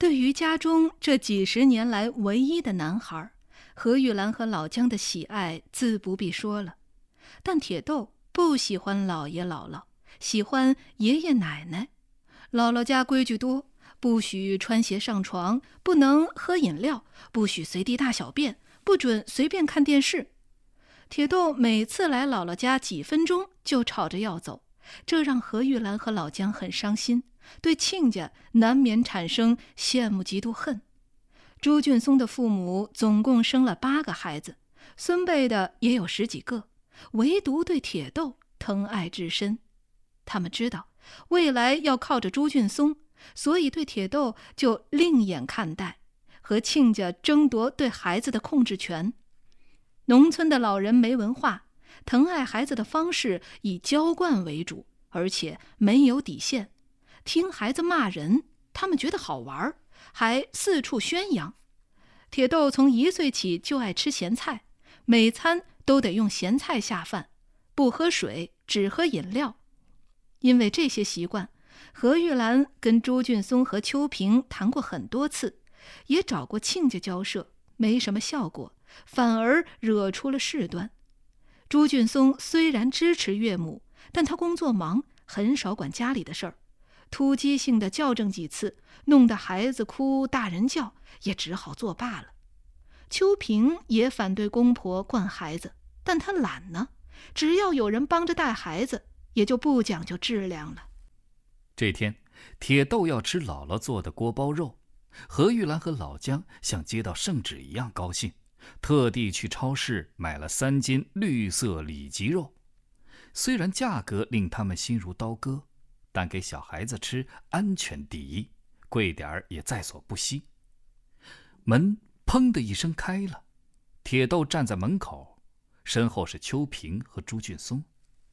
对于家中这几十年来唯一的男孩，何玉兰和老姜的喜爱自不必说了。但铁豆不喜欢姥爷姥姥，喜欢爷爷奶奶。姥姥家规矩多，不许穿鞋上床，不能喝饮料，不许随地大小便，不准随便看电视。铁豆每次来姥姥家几分钟就吵着要走，这让何玉兰和老姜很伤心，对亲家难免产生羡慕嫉妒恨。朱俊松的父母总共生了8个孩子，孙辈的也有10几个，唯独对铁豆疼爱至深。他们知道未来要靠着朱俊松，所以对铁豆就另眼看待，和亲家争夺对孩子的控制权。农村的老人没文化，疼爱孩子的方式以娇惯为主，而且没有底线。听孩子骂人，他们觉得好玩，还四处宣扬。铁豆从1岁起就爱吃咸菜，每餐都得用咸菜下饭，不喝水，只喝饮料。因为这些习惯，何玉兰跟朱俊松和秋萍谈过很多次，也找过亲家交涉，没什么效果，反而惹出了事端。朱俊松虽然支持岳母，但他工作忙，很少管家里的事儿，突击性的校正几次，弄得孩子哭大人叫，也只好作罢了。秋萍也反对公婆惯孩子，但她懒呢，只要有人帮着带孩子，也就不讲究质量了。 这天，铁豆要吃姥姥做的锅包肉，何玉兰和老姜像接到圣旨一样高兴，特地去超市买了3斤绿色里脊肉。虽然价格令他们心如刀割，但给小孩子吃安全第一，贵点儿也在所不惜。门砰的一声开了，铁豆站在门口，身后是秋萍和朱俊松。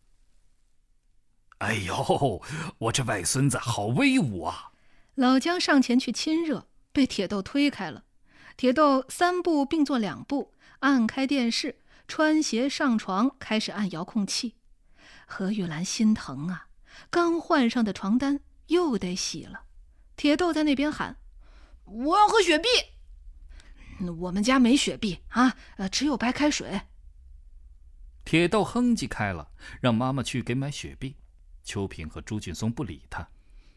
哎呦，我这外孙子好威武啊！ 老姜上前去亲热，被铁豆推开了。铁豆3步并作2步，按开电视，穿鞋上床，开始按遥控器。何玉兰心疼啊，刚换上的床单又得洗了。铁豆在那边喊：“我要喝雪碧。”“我们家没雪碧啊，只有白开水。” 铁豆哼唧开了，让妈妈去给买雪碧。秋萍和朱俊松不理他。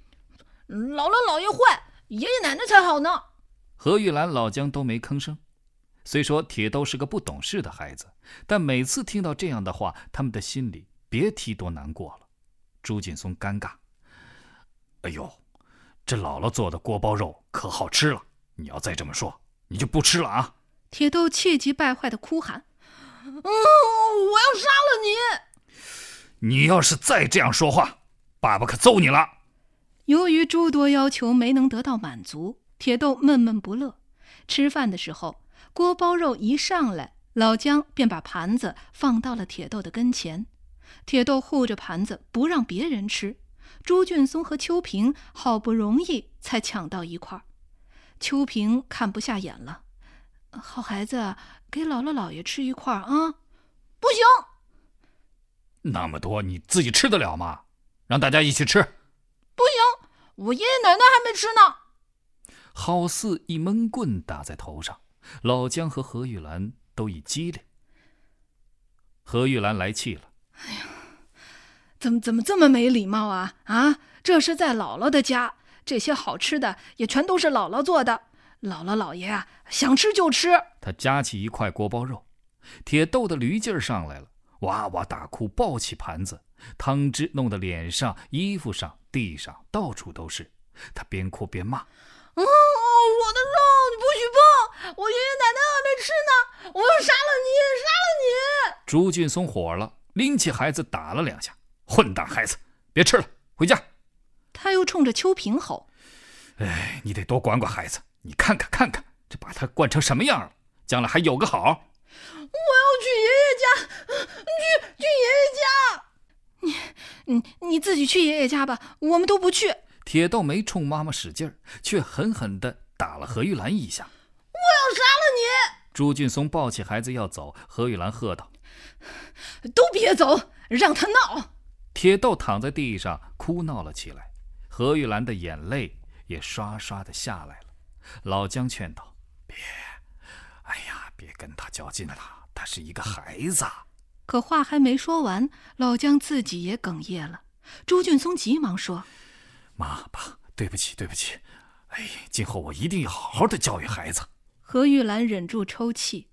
“姥姥姥爷坏，爷爷奶奶才好呢。” 何玉兰、老姜都没吭声。虽说铁豆是个不懂事的孩子，但每次听到这样的话，他们的心里别提多难过了。朱俊松尴尬：“哎呦，这姥姥做的锅包肉可好吃了，你要再这么说，你就不吃了啊！” 铁豆气急败坏地哭喊：“我要杀了你！ 你要是再这样说话，爸爸可揍你了！” 由于诸多要求没能得到满足，铁豆闷闷不乐。吃饭的时候，锅包肉一上来，老姜便把盘子放到了铁豆的跟前。铁豆护着盘子不让别人吃，朱俊松和秋萍好不容易才抢到一块。秋萍看不下眼了：“好孩子，给姥姥姥爷吃一块啊！”“不行！”“ 那么多你自己吃得了吗？让大家一起吃。”“ 不行，我爷爷奶奶还没吃呢。” 好似一闷棍打在头上，老姜和何玉兰都已激灵。何玉兰来气了：“ 哎呀，怎么这么没礼貌啊？这是在姥姥的家，这些好吃的也全都是姥姥做的，姥姥姥爷啊，想吃就吃。” 他夹起一块锅包肉，铁豆的驴劲儿上来了，哇哇大哭，抱起盘子，汤汁弄得脸上、衣服上、地上到处都是。他边哭边骂：“ 我的肉你不许碰！我爷爷奶奶还没吃呢！我要杀了你，杀了你！” 朱俊松火了，拎起孩子打了2下：“混蛋孩子，别吃了，回家！” 他又冲着秋萍吼：“ 哎，你得多管管孩子，你看看，这把他惯成什么样了，将来还有个好。”“ 我要去爷爷家，去爷爷家！”“你自己去爷爷家吧，我们都不去。” 铁豆没冲妈妈使劲儿，却狠狠地打了何玉兰一下。“ 我要杀了你！” 朱俊松抱起孩子要走，何玉兰喝道：“ 都别走，让他闹！” 铁豆躺在地上哭闹了起来，何玉兰的眼泪也刷刷地下来了。 老姜劝道：“别跟他较劲了，他是一个孩子。” 可话还没说完，老姜自己也哽咽了。朱俊松急忙说：“ 妈爸，对不起，今后我一定要好好的教育孩子。” 何玉兰忍住抽泣：“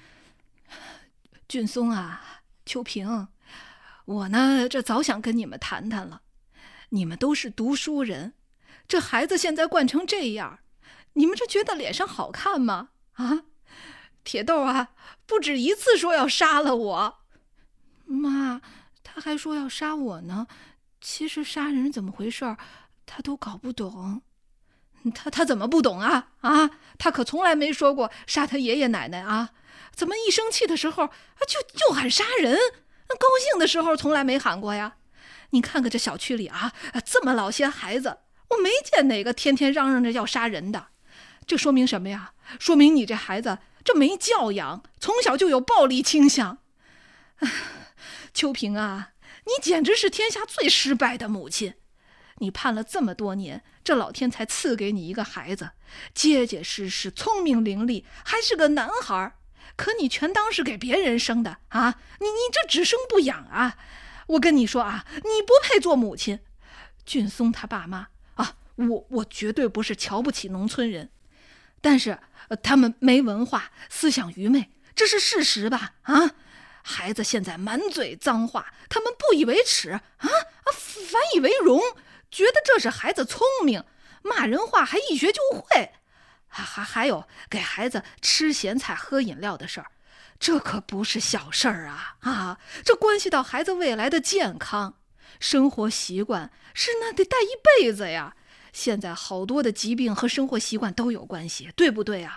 俊松啊，秋萍，我呢这早想跟你们谈谈了，你们都是读书人，这孩子现在惯成这样，你们这觉得脸上好看吗？啊，铁豆啊，不止一次说要杀了我。妈，他还说要杀我呢，其实杀人怎么回事他都搞不懂。他怎么不懂啊？他可从来没说过杀他爷爷奶奶啊，怎么一生气的时候就喊杀人？高兴的时候从来没喊过呀。你看看这小区里这么老些孩子，我没见哪个天天嚷嚷着要杀人的。这说明什么呀？说明你这孩子这没教养，从小就有暴力倾向。秋萍啊，你简直是天下最失败的母亲。你盼了这么多年，这老天才赐给你一个孩子，结结实实，聪明伶俐，还是个男孩，可你全当是给别人生的啊！你这只生不养啊！我跟你说你不配做母亲。俊松他爸妈我绝对不是瞧不起农村人，但是他们没文化，思想愚昧，这是事实吧？孩子现在满嘴脏话，他们不以为耻反以为荣，觉得这是孩子聪明，骂人话还一学就会。还有给孩子吃咸菜喝饮料的事儿，这可不是小事儿这关系到孩子未来的健康，生活习惯是那得带一辈子呀。现在好多的疾病和生活习惯都有关系，对不对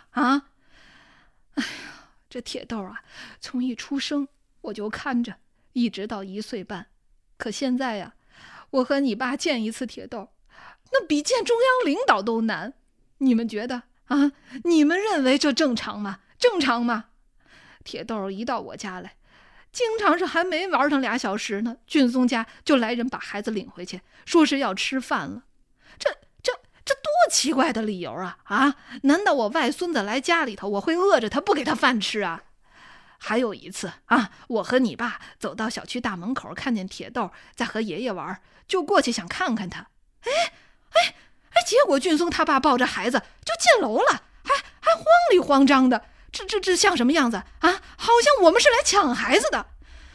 这铁豆从一出生我就看着，一直到1岁半，可现在我和你爸见一次铁豆，那比见中央领导都难。你们觉得你们认为这正常吗？正常吗？铁豆一到我家来，经常是还没玩上2小时呢，俊松家就来人把孩子领回去，说是要吃饭了。这多奇怪的理由难道我外孙子来家里头，我会饿着他不给他饭吃还有一次我和你爸走到小区大门口，看见铁豆在和爷爷玩，就过去想看看他。结果俊松他爸抱着孩子就进楼了，还慌里慌张的，这像什么样子好像我们是来抢孩子的。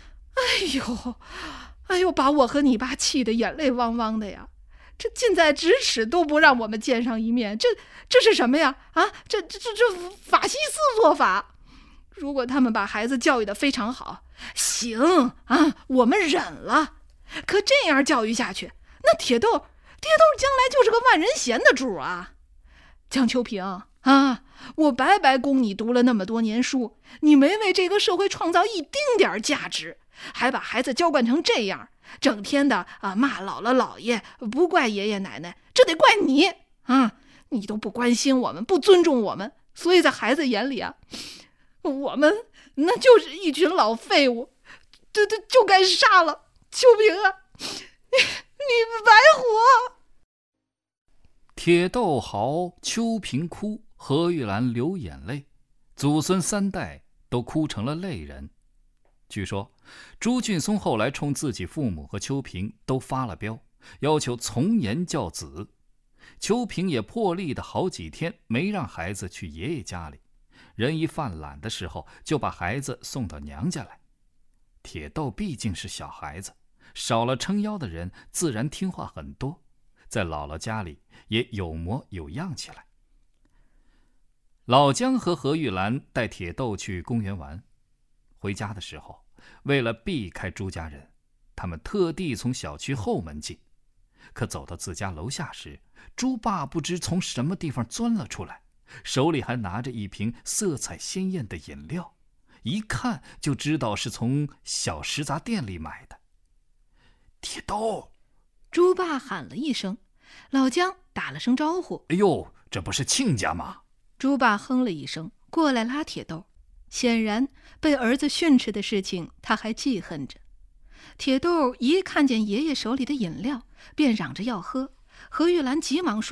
哎呦，把我和你爸气得眼泪汪汪的呀！这近在咫尺都不让我们见上一面，这是什么呀？这法西斯做法。如果他们把孩子教育得非常好，行我们忍了。可这样教育下去，那铁豆将来就是个万人嫌的主江秋萍我白白供你读了那么多年书，你没为这个社会创造一丁点价值，还把孩子娇惯成这样，整天的骂姥姥姥爷，不怪爷爷奶奶，这得怪你你都不关心我们，不尊重我们，所以在孩子眼里我们那就是一群老废物，就该杀了。秋萍你白活。 铁豆嚎，秋萍哭，何玉兰流眼泪，祖孙3代都哭成了泪人。据说朱俊松后来冲自己父母和秋萍都发了飙，要求从严教子。秋萍也破例的好几天没让孩子去爷爷家里，人一犯懒的时候就把孩子送到娘家来。铁豆毕竟是小孩子，少了撑腰的人自然听话很多，在姥姥家里也有模有样起来。老姜和何玉兰带铁豆去公园玩，回家的时候，为了避开朱家人，他们特地从小区后门进。可走到自家楼下时，朱爸不知从什么地方钻了出来，手里还拿着一瓶色彩鲜艳的饮料，一看就知道是从小食杂店里买的。铁豆！ 朱爸喊了一声，老姜打了声招呼。 哎呦，这不是亲家吗？ 朱爸哼了一声，过来拉铁豆。显然被儿子训斥的事情他还记恨着。铁豆一看见爷爷手里的饮料，便嚷着要喝。何玉兰急忙说：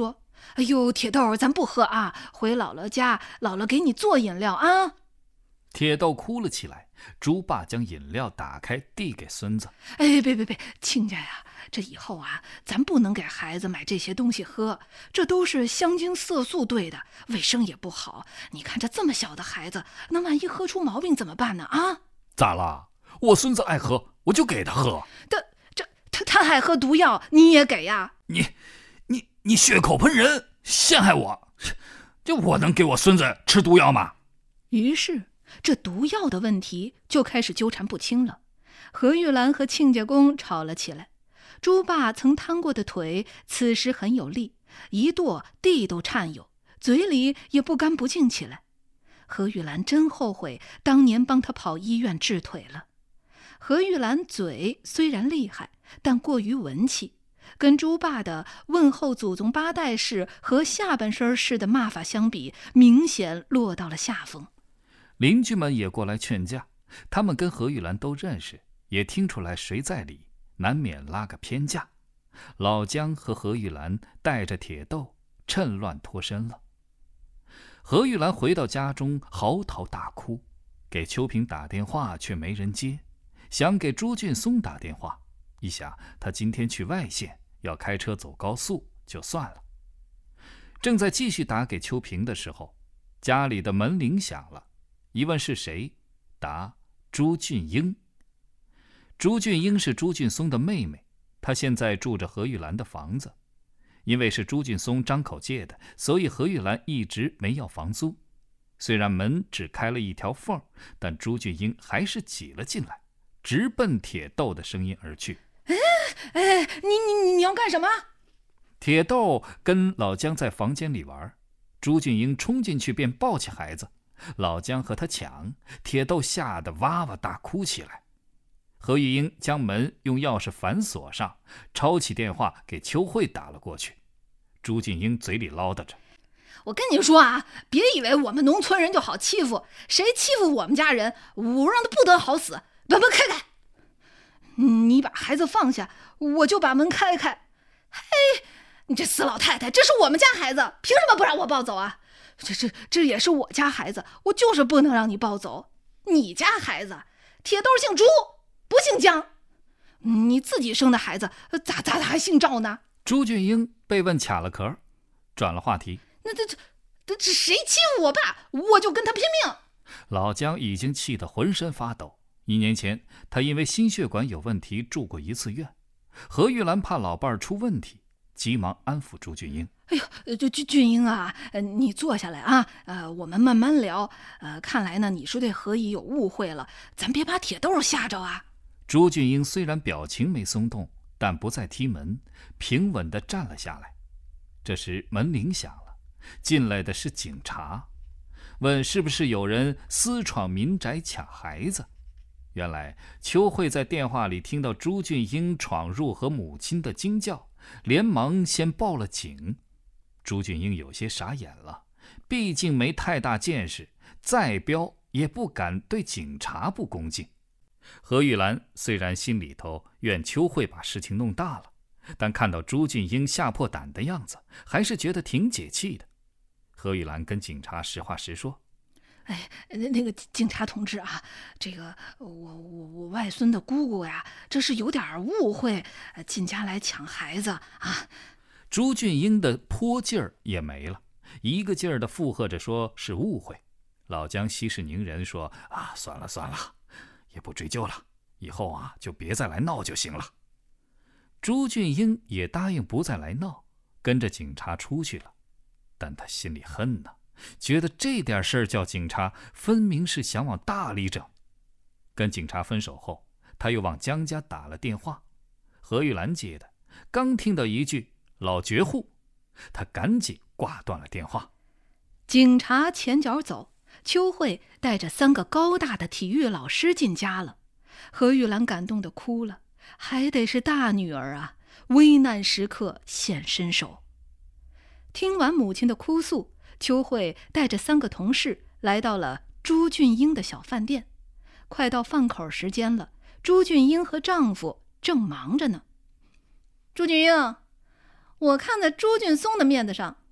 哎呦，铁豆，咱不喝啊，回姥姥家，姥姥给你做饮料啊。 铁豆哭了起来，猪爸将饮料打开递给孙子。 哎，别，亲家呀，这以后啊，咱不能给孩子买这些东西喝，这都是香精色素兑的，卫生也不好。你看这么小的孩子，那万一喝出毛病怎么办呢？啊？ 咋了？我孙子爱喝，我就给他喝。 他爱喝毒药，你也给呀？ 你血口喷人，陷害我！就我能给我孙子吃毒药吗？ 于是这毒药的问题就开始纠缠不清了。何玉兰和亲家公吵了起来。猪爸曾摊过的腿此时很有力，一跺地都颤悠，嘴里也不干不净起来。何玉兰真后悔当年帮他跑医院治腿了。何玉兰嘴虽然厉害，但过于文气，跟猪爸的问候祖宗八代式和下半身式的骂法相比，明显落到了下风。 邻居们也过来劝架，他们跟何玉兰都认识，也听出来谁在理，难免拉个偏架。老姜和何玉兰带着铁豆趁乱脱身了。何玉兰回到家中嚎啕大哭，给秋萍打电话却没人接，想给朱俊松打电话，一想他今天去外县要开车走高速，就算了。正在继续打给秋萍的时候，家里的门铃响了，一问是谁，答朱俊英。朱俊英是朱俊松的妹妹，她现在住着何玉兰的房子。因为是朱俊松张口借的，所以何玉兰一直没要房租。虽然门只开了一条缝，但朱俊英还是挤了进来，直奔铁豆的声音而去。 你要干什么？ 铁豆跟老姜在房间里玩，朱俊英冲进去便抱起孩子，老姜和他抢，铁豆吓得哇哇大哭起来。何玉英将门用钥匙反锁上，抄起电话给秋慧打了过去。朱俊英嘴里唠叨着：“ 我跟你说啊，别以为我们农村人就好欺负，谁欺负我们家人，我让他不得好死！开！你把孩子放下，我就把门开开。嘿，你这死老太太，这是我们家孩子，凭什么不让我抱走啊？这也是我家孩子，我就是不能让你抱走。你家孩子，铁豆姓朱，不姓姜，你自己生的孩子咋还姓赵呢？” 朱俊英被问卡了壳，转了话题：“ 这谁欺负我爸，我就跟他拼命。” 老姜已经气得浑身发抖。1年前，他因为心血管有问题住过1次院。何玉兰怕老伴儿出问题，急忙安抚朱俊英：“ 哎呦，俊英啊，你坐下来啊，我们慢慢聊。看来呢，你是对何姨有误会了，咱别把铁豆吓着啊。” 朱俊英虽然表情没松动，但不再踢门，平稳地站了下来。这时门铃响了，进来的是警察，问是不是有人私闯民宅抢孩子。原来秋慧在电话里听到朱俊英闯入和母亲的惊叫，连忙先报了警。朱俊英有些傻眼了，毕竟没太大见识，再彪也不敢对警察不恭敬。何玉兰虽然心里头怨秋慧把事情弄大了，但看到朱俊英吓破胆的样子，还是觉得挺解气的。何玉兰跟警察实话实说：“ 哎，那个警察同志啊，这个我外孙的姑姑呀，这是有点误会，进家来抢孩子啊。” 朱俊英的泼劲儿也没了，一个劲儿的附和着说是误会。老姜息事宁人说：“算了，也不追究了，以后就别再来闹就行了。”朱俊英也答应不再来闹，跟着警察出去了。但他心里恨呢，觉得这点事儿叫警察，分明是想往大里整。跟警察分手后，他又往姜家打了电话，何玉兰接的，刚听到一句“老绝户”，他赶紧挂断了电话。 警察前脚走，秋慧带着3个高大的体育老师进家了。何玉兰感动地哭了，还得是大女儿啊，危难时刻显身手。听完母亲的哭诉，秋慧带着3个同事来到了朱俊英的小饭店。快到饭口时间了，朱俊英和丈夫正忙着呢。朱俊英，我看在朱俊松的面子上，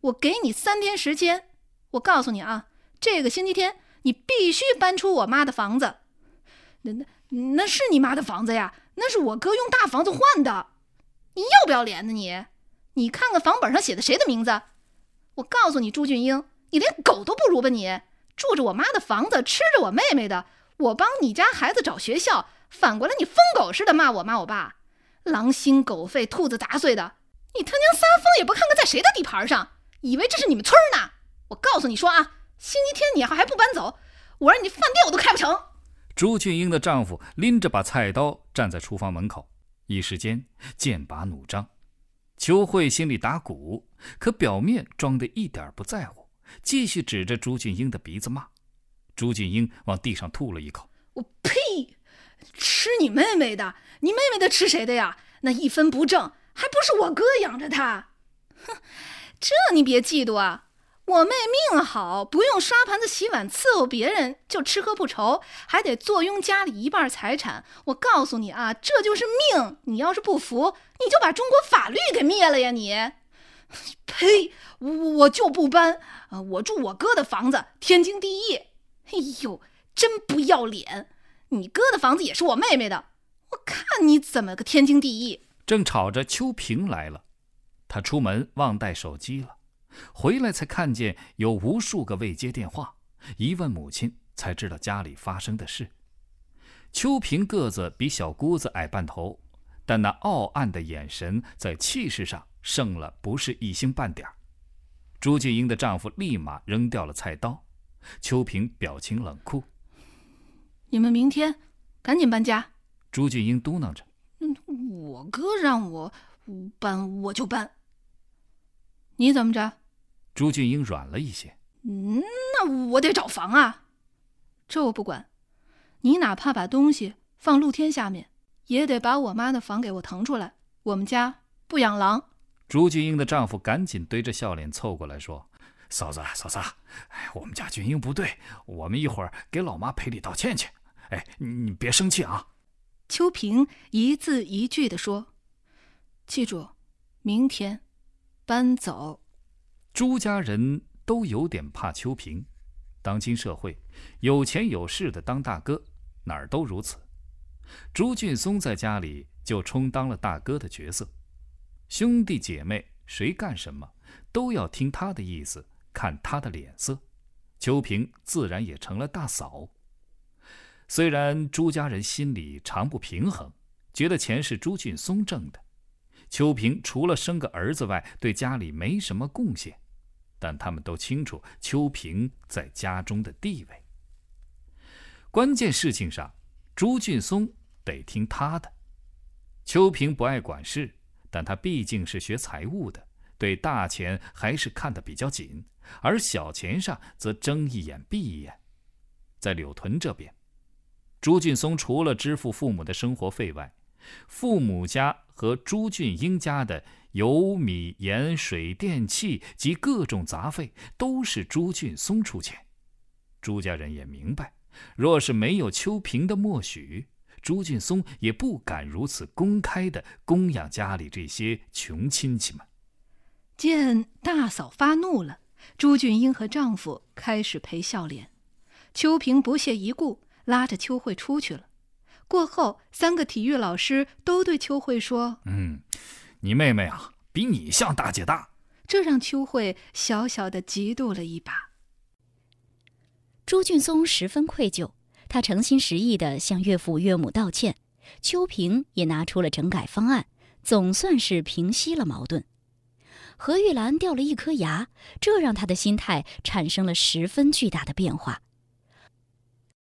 我给你3天时间。我告诉你啊，这个星期天你必须搬出我妈的房子。那是你妈的房子呀，那是我哥用大房子换的。你要不要脸呢你？你看看房本上写的谁的名字？我告诉你朱俊英，你连狗都不如吧你！住着我妈的房子，吃着我妹妹的，我帮你家孩子找学校，反过来你疯狗似的骂我妈我爸，狼心狗肺，兔子杂碎的。你他娘撒疯也不看看在谁的地盘上，以为这是你们村呢？我告诉你说啊，星期天你还不搬走，我让你饭店我都开不成。 朱俊英的丈夫拎着把菜刀站在厨房门口，一时间剑拔弩张。邱慧心里打鼓，可表面装得一点不在乎，继续指着朱俊英的鼻子骂。朱俊英往地上吐了一口： 我呸！吃你妹妹的，你妹妹的吃谁的呀？那一分不挣，还不是我哥养着她。哼，这你别嫉妒啊，我妹命好，不用刷盘子洗碗伺候别人，就吃喝不愁，还得坐拥家里一半财产。我告诉你啊，这就是命，你要是不服，你就把中国法律给灭了呀你！呸！我就不搬，我住我哥的房子，天经地义。哎呦，真不要脸！你哥的房子也是我妹妹的，我看你怎么个天经地义。 正吵着，邱平来了，他出门忘带手机了，回来才看见有无数个未接电话，一问母亲才知道家里发生的事。邱平个子比小姑子矮半头，但那傲岸的眼神在气势上胜了不是一星半点。朱俊英的丈夫立马扔掉了菜刀，邱平表情冷酷： 你们明天赶紧搬家。 朱俊英嘟囔着： 我哥让我搬我就搬。你怎么着？ 朱俊英软了一些： 那我得找房啊。这我不管，你哪怕把东西放露天下面，也得把我妈的房给我腾出来，我们家不养狼。 朱俊英的丈夫赶紧堆着笑脸凑过来说：嫂子，我们家俊英不对，我们一会儿给老妈赔礼道歉去。你别生气啊。 邱平一字一句地说：记住，明天搬走。 朱家人都有点怕邱平，当今社会，有钱有势的当大哥，哪儿都如此。朱俊松在家里就充当了大哥的角色，兄弟姐妹谁干什么都要听他的意思，看他的脸色。邱平自然也成了大嫂。虽然朱家人心里常不平衡，觉得钱是朱俊松挣的，邱平除了生个儿子外，对家里没什么贡献，但他们都清楚邱平在家中的地位。关键事情上，朱俊松得听他的。邱平不爱管事，但他毕竟是学财务的，对大钱还是看得比较紧，而小钱上则睁一眼闭一眼。在柳屯这边，朱俊松除了支付父母的生活费外，父母家和朱俊英家的油米盐水电气及各种杂费都是朱俊松出钱。朱家人也明白，若是没有邱平的默许，朱俊松也不敢如此公开地供养家里这些穷亲戚们。 见大嫂发怒了，朱俊英和丈夫开始赔笑脸。邱平不屑一顾，拉着邱慧出去了。过后，3个体育老师都对邱慧说： 你妹妹啊，比你像大姐大。 这让邱慧小小的嫉妒了一把。 朱俊松十分愧疚，他诚心实意地向岳父岳母道歉。邱平也拿出了整改方案，总算是平息了矛盾。何玉兰掉了一颗牙，这让她的心态产生了十分巨大的变化。